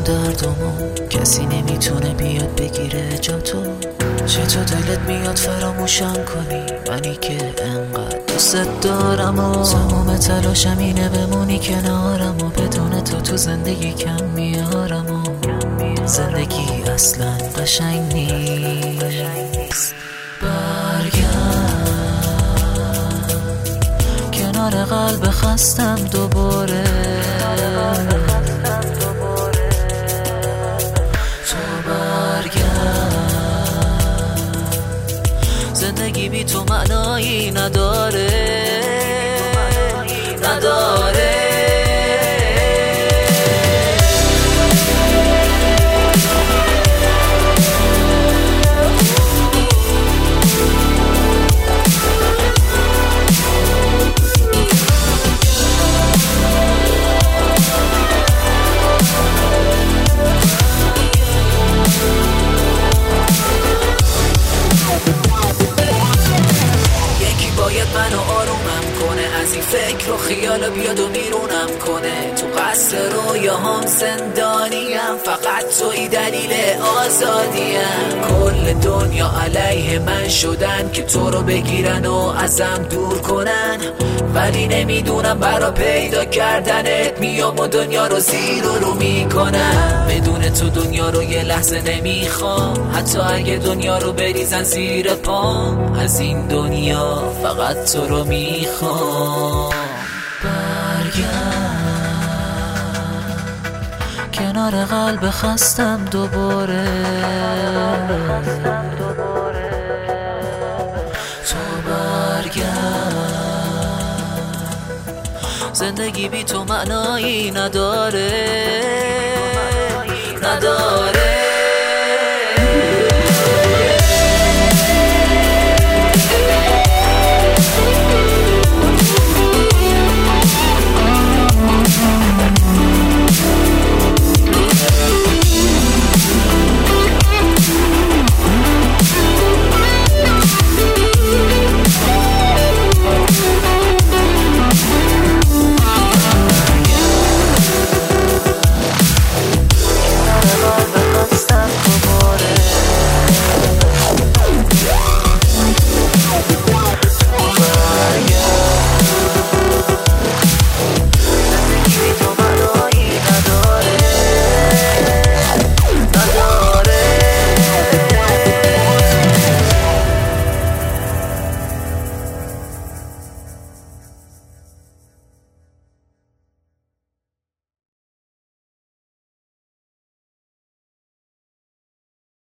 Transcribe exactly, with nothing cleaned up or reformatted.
میکنم دردمو، کسی نمیتونه بیاد بگیره جاتو. چطور دلت میاد فراموشم کنی منی که انقدر دوست دارم و تمام تلاشم اینه بمونی کنارم و بدون تو تو زندگی کم میارم و زندگی اصلا قشنگ نیست. برگرد کنار قلب خستم دوباره، تو برگرد، زندگی بی تو معنایی نداره نداره. منو آرومم کنه از این فکر و خیال بیاد و بیرونم کنه. تو قصر رویاهام زندانیم، فقط توی دلیل آزادیم. کل دنیا علیه من شدن که تو رو بگیرن و ازم دور کنن، ولی نمیدونم برا پیدا کردنت میام و دنیا رو زیر و رو میکنم. بدون تو دنیا رو یه لحظه نمیخوام، حتی اگه دنیا رو بریزن زیر پام. از این دنیا فقط تو رو میخوام. برگرد کنار قلب خستم دوباره، تو برگرد، زندگی بی تو معنایی نداره نداره.